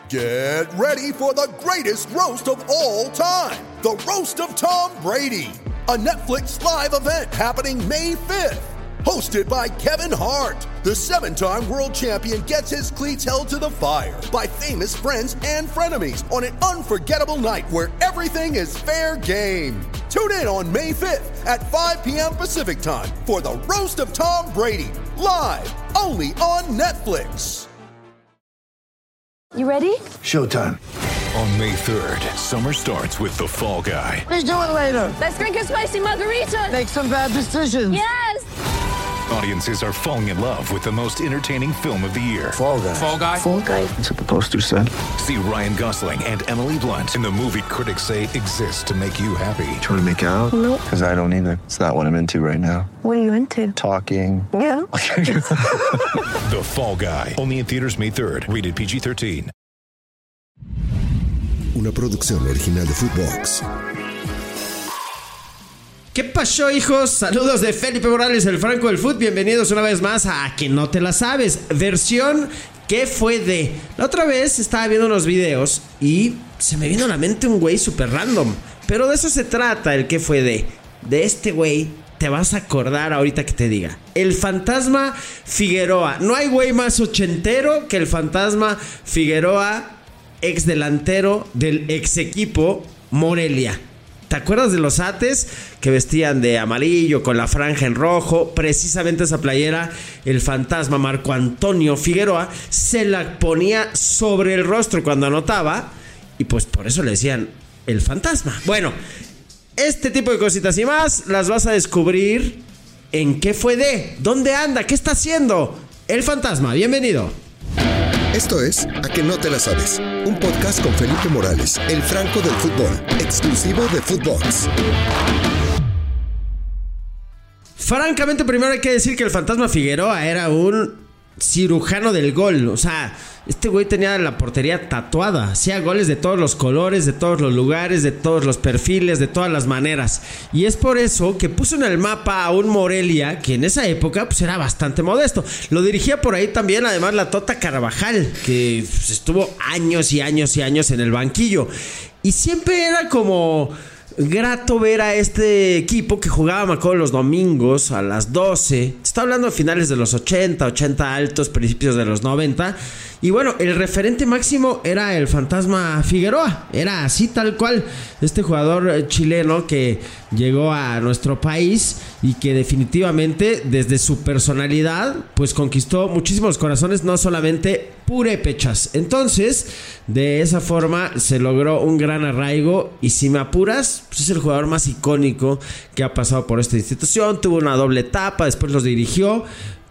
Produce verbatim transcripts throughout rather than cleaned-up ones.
Get ready for the greatest roast of all time, the Roast of Tom Brady, a Netflix live event happening May fifth. Hosted by Kevin Hart, the seven-time world champion gets his cleats held to the fire by famous friends and frenemies on an unforgettable night where everything is fair game. Tune in on May fifth at five p.m. Pacific time for the Roast of Tom Brady, live only on Netflix. You ready? Showtime. On May third, summer starts with The Fall Guy. Let's do it later. Let's drink a spicy margarita. Make some bad decisions. Yes! Audiences are falling in love with the most entertaining film of the year. Fall Guy. Fall Guy? Fall Guy. That's what the poster said. See Ryan Gosling and Emily Blunt in the movie critics say exists to make you happy. Trying to make it out? Nope. Because I don't either. It's not what I'm into right now. What are you into? Talking. Yeah. The Fall Guy. Only in theaters May third. Rated P G thirteen. Una producción original de Footbox. ¿Qué pasó, hijos? Saludos de Felipe Morales, el Franco del Foot. Bienvenidos una vez más a Que No Te La Sabes, versión ¿Qué fue de? La otra vez estaba viendo unos videos y se me vino a la mente un güey super random. Pero de eso se trata el ¿Qué fue de? De este güey te vas a acordar ahorita que te diga. El Fantasma Figueroa. No hay güey más ochentero que el Fantasma Figueroa, ex delantero del ex equipo Morelia. ¿Te acuerdas de los Ates que vestían de amarillo con la franja en rojo? Precisamente esa playera, el Fantasma Marco Antonio Figueroa se la ponía sobre el rostro cuando anotaba y pues por eso le decían el Fantasma. Bueno, este tipo de cositas y más las vas a descubrir en ¿Qué fue de? ¿Dónde anda? ¿Qué está haciendo? El Fantasma, bienvenido. Esto es A Que No Te La Sabes, un podcast con Felipe Morales, el Franco del fútbol, exclusivo de Footbox. Francamente, primero hay que decir que el Fantasma Figueroa era un cirujano del gol. O sea, este güey tenía la portería tatuada. Hacía goles de todos los colores, de todos los lugares, de todos los perfiles, de todas las maneras. Y es por eso que puso en el mapa a un Morelia que en esa época pues era bastante modesto. Lo dirigía por ahí también, además, la Tota Carvajal, que pues, estuvo años y años y años en el banquillo. Y siempre era como grato ver a este equipo que jugaba, me acuerdo, los domingos a las doce. Está hablando de finales de los ochenta, ochenta altos, principios de los noventa. Y bueno, el referente máximo era el Fantasma Figueroa. Era así tal cual, este jugador chileno que llegó a nuestro país y que definitivamente desde su personalidad pues conquistó muchísimos corazones, no solamente purépechas. Entonces, de esa forma se logró un gran arraigo y si me apuras, pues es el jugador más icónico que ha pasado por esta institución. Tuvo una doble etapa, después los dirigió,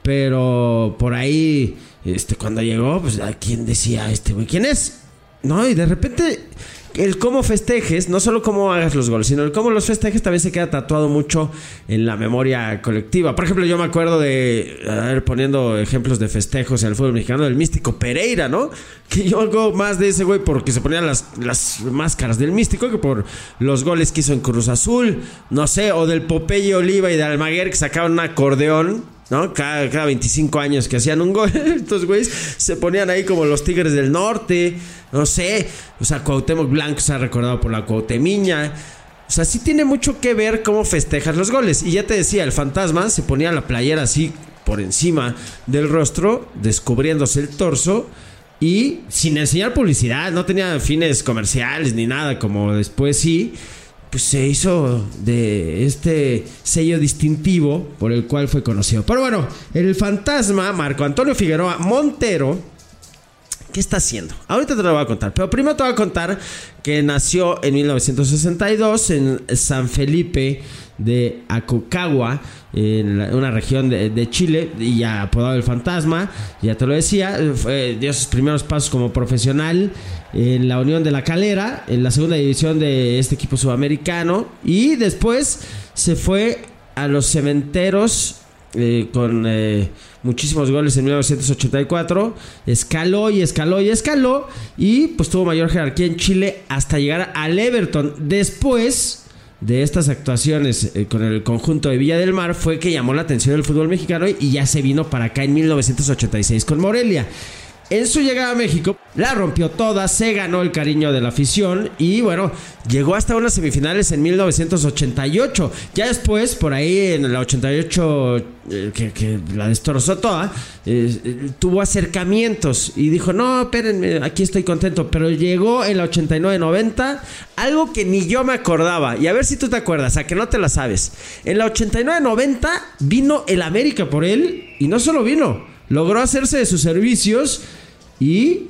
pero por ahí Este, cuando llegó, pues ¿a quién decía este güey? ¿Quién es? No, y de repente el cómo festejes, no solo cómo hagas los goles, sino el cómo los festejes también se queda tatuado mucho en la memoria colectiva. Por ejemplo, yo me acuerdo de, a ver, poniendo ejemplos de festejos en el fútbol mexicano, del Místico Pereira, ¿no? Que yo hago más de ese güey porque se ponían las, las máscaras del Místico que por los goles que hizo en Cruz Azul, no sé, o del Popeye Oliva y de Almaguer que sacaban un acordeón, ¿no? Cada, cada veinticinco años que hacían un gol, estos güeyes se ponían ahí como los Tigres del Norte, no sé, o sea, Cuauhtémoc Blanco se ha recordado por la Cuauhtemiña. O sea, sí tiene mucho que ver cómo festejas los goles. Y ya te decía, el Fantasma se ponía la playera así por encima del rostro, descubriéndose el torso y sin enseñar publicidad, no tenía fines comerciales ni nada, como después sí. Pues se hizo de este sello distintivo por el cual fue conocido. Pero bueno, el Fantasma Marco Antonio Figueroa Montero, ¿qué está haciendo? Ahorita te lo voy a contar, pero primero te voy a contar que nació en mil novecientos sesenta y dos en San Felipe de Aconcagua, en una región de, de Chile, y ya apodado el Fantasma, ya te lo decía, fue, dio sus primeros pasos como profesional en la Unión de La Calera, en la segunda división de este equipo sudamericano, y después se fue a los Cementeros eh, con eh, muchísimos goles en mil novecientos ochenta y cuatro, escaló y escaló y escaló, y pues tuvo mayor jerarquía en Chile hasta llegar al Everton. Después de estas actuaciones eh, con el conjunto de Villa del Mar fue que llamó la atención del fútbol mexicano y ya se vino para acá en mil novecientos ochenta y seis con Morelia. En su llegada a México, la rompió toda, se ganó el cariño de la afición y bueno, llegó hasta unas semifinales en mil novecientos ochenta y ocho. Ya después, por ahí en el ochenta y ocho, eh, que, que la destrozó toda, eh, eh, tuvo acercamientos y dijo, no, espérenme, aquí estoy contento. Pero llegó en la ochenta y nueve noventa, algo que ni yo me acordaba. Y a ver si tú te acuerdas, a que no te la sabes. En la ochenta y nueve noventa vino el América por él y no solo vino, logró hacerse de sus servicios. Y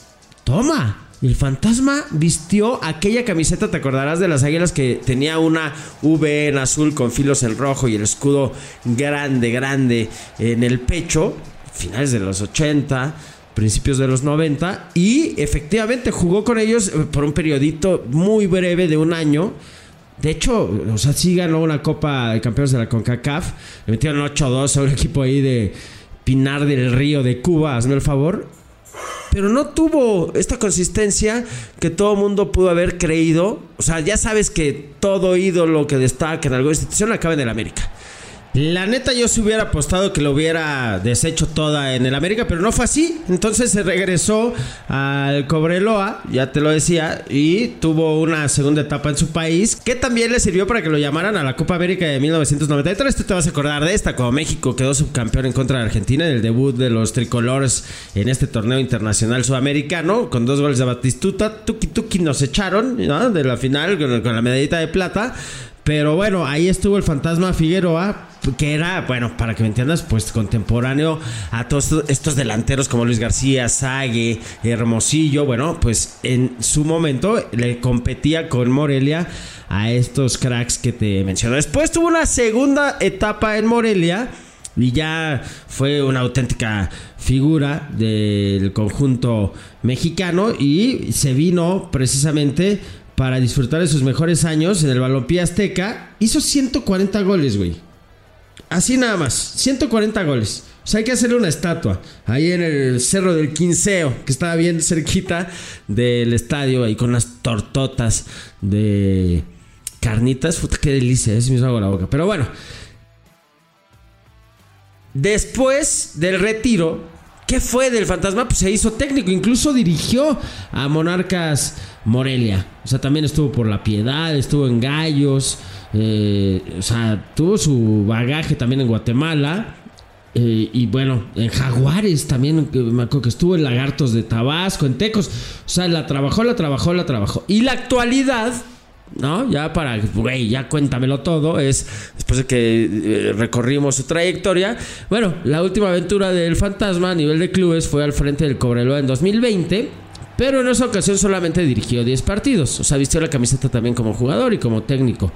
toma, el Fantasma vistió aquella camiseta, te acordarás de las Águilas, que tenía una V en azul con filos en rojo y el escudo grande, grande en el pecho, finales de los ochenta, principios de los noventa, y efectivamente jugó con ellos por un periodito muy breve de un año. De hecho, o sea, sí ganó una Copa de Campeones de la CONCACAF, le metieron ocho dos a un equipo ahí de Pinar del Río de Cuba, hazme el favor. Pero no tuvo esta consistencia que todo mundo pudo haber creído. O sea, ya sabes que todo ídolo que destaca en alguna institución acaba en el América. La neta, yo se hubiera apostado que lo hubiera deshecho toda en el América, pero no fue así. Entonces se regresó al Cobreloa, ya te lo decía, y tuvo una segunda etapa en su país, que también le sirvió para que lo llamaran a la Copa América de mil novecientos noventa y tres. Tú te vas a acordar de esta, cuando México quedó subcampeón en contra de Argentina en el debut de los tricolores en este torneo internacional sudamericano, con dos goles de Batistuta. Tuki tuki nos echaron, ¿no?, de la final con, con la medallita de plata. Pero bueno, ahí estuvo el Fantasma Figueroa, que era, bueno, para que me entiendas, pues contemporáneo a todos estos delanteros como Luis García, Sague, Hermosillo. Bueno, pues en su momento le competía con Morelia a estos cracks que te menciono. Después tuvo una segunda etapa en Morelia y ya fue una auténtica figura del conjunto mexicano y se vino precisamente para disfrutar de sus mejores años en el Balompié Azteca. Hizo ciento cuarenta goles, güey. Así nada más, ciento cuarenta goles. O sea, hay que hacerle una estatua ahí en el Cerro del Quinceo, que estaba bien cerquita del estadio, ahí con unas tortotas de carnitas. Puta, qué delicia, eso me hizo agua la boca. Pero bueno, después del retiro, ¿qué fue del Fantasma? Pues se hizo técnico, incluso dirigió a Monarcas Morelia. O sea, también estuvo por La Piedad, estuvo en Gallos, eh, o sea, tuvo su bagaje también en Guatemala. Eh, y bueno, en Jaguares también, me acuerdo que estuvo en Lagartos de Tabasco, en Tecos. O sea, la trabajó, la trabajó, la trabajó. Y la actualidad, ¿no? Ya para, güey, ya cuéntamelo todo. Es después de que eh, recorrimos su trayectoria. Bueno, la última aventura del Fantasma a nivel de clubes fue al frente del Cobreloa en dos mil veinte. Pero en esa ocasión solamente dirigió diez partidos. O sea, vistió la camiseta también como jugador y como técnico.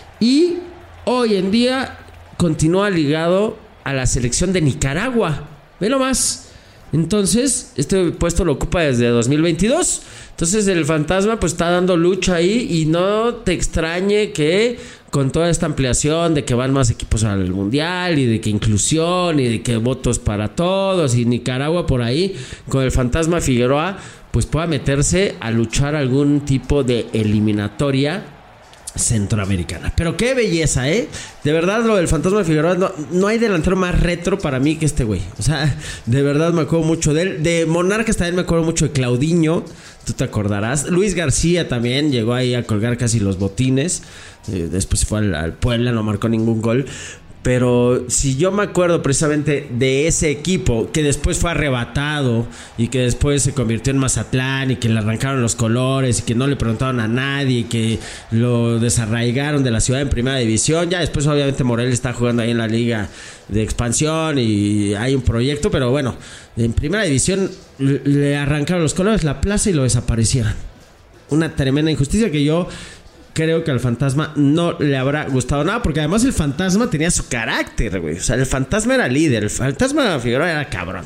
Y hoy en día continúa ligado a la selección de Nicaragua. Velo más. Entonces, este puesto lo ocupa desde dos mil veintidós. Entonces el Fantasma pues está dando lucha ahí. Y no te extrañe que con toda esta ampliación de que van más equipos al Mundial y de que inclusión y de que votos para todos y Nicaragua por ahí, con el Fantasma Figueroa pues pueda meterse a luchar algún tipo de eliminatoria centroamericana. Pero qué belleza, ¿eh? De verdad, lo del Fantasma Figueroa, no, no hay delantero más retro para mí que este güey. O sea, de verdad me acuerdo mucho de él. De Monarcas también me acuerdo mucho de Claudinho, tú te acordarás. Luis García también llegó ahí a colgar casi los botines. Eh, después fue al, al Puebla, no marcó ningún gol. Pero si yo me acuerdo precisamente de ese equipo que después fue arrebatado y que después se convirtió en Mazatlán y que le arrancaron los colores y que no le preguntaron a nadie y que lo desarraigaron de la ciudad en primera división. Ya después obviamente Morelia está jugando ahí en la liga de expansión y hay un proyecto, pero bueno, en primera división le arrancaron los colores, la plaza y lo desaparecieron. Una tremenda injusticia que yo creo que al Fantasma no le habrá gustado nada, porque además el Fantasma tenía su carácter, güey. O sea, el Fantasma era líder, el Fantasma Figueroa era cabrón.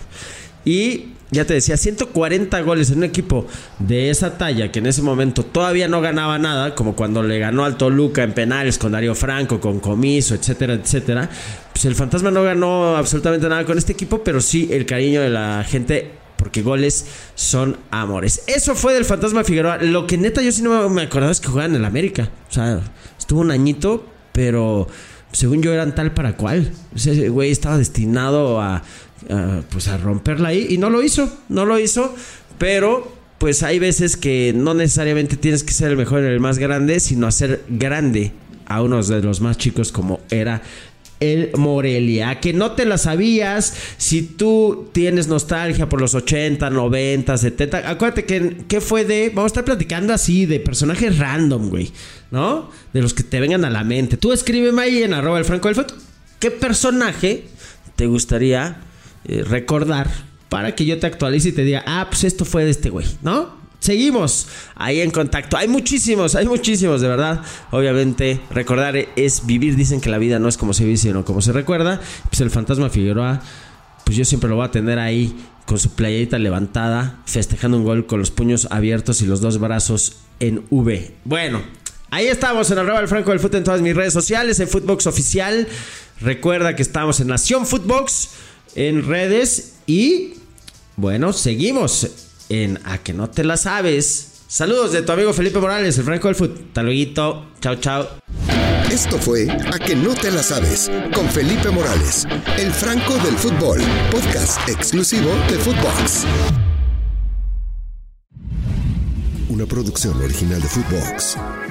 Y ya te decía, ciento cuarenta goles en un equipo de esa talla, que en ese momento todavía no ganaba nada, como cuando le ganó al Toluca en penales con Darío Franco, con Comiso, etcétera, etcétera. Pues el Fantasma no ganó absolutamente nada con este equipo, pero sí el cariño de la gente, porque goles son amores. Eso fue del Fantasma Figueroa. Lo que neta yo sí no me acordaba es que jugaba en el América. O sea, estuvo un añito, pero según yo eran tal para cual. Ese güey estaba destinado a, a, pues a romperla ahí y no lo hizo, no lo hizo, pero pues hay veces que no necesariamente tienes que ser el mejor y el más grande, sino hacer grande a unos de los más chicos como era el Morelia. Que no te la sabías. Si tú tienes nostalgia por los ochenta, noventa, setenta, acuérdate que, que fue de... Vamos a estar platicando así de personajes random, güey, ¿no? De los que te vengan a la mente. Tú escríbeme ahí en arroba el Franco del Fut. ¿Qué personaje te gustaría eh, recordar para que yo te actualice y te diga, ah, pues esto fue de este güey, ¿no? Seguimos ahí en contacto. Hay muchísimos, hay muchísimos, de verdad. Obviamente, recordar es vivir. Dicen que la vida no es como se vive, sino como se recuerda. Pues el Fantasma Figueroa, pues yo siempre lo voy a tener ahí con su playerita levantada, festejando un gol con los puños abiertos y los dos brazos en V. Bueno, ahí estamos en arroba el Franco del Fut en todas mis redes sociales, en Footbox Oficial. Recuerda que estamos en Nación Footbox en redes y, bueno, seguimos en A Que No Te La Sabes. Saludos de tu amigo Felipe Morales, el Franco del Fut. Hasta luego. Chao, chao. Esto fue A Que No Te La Sabes con Felipe Morales, el Franco del Fútbol, podcast exclusivo de Footbox. Una producción original de Footbox.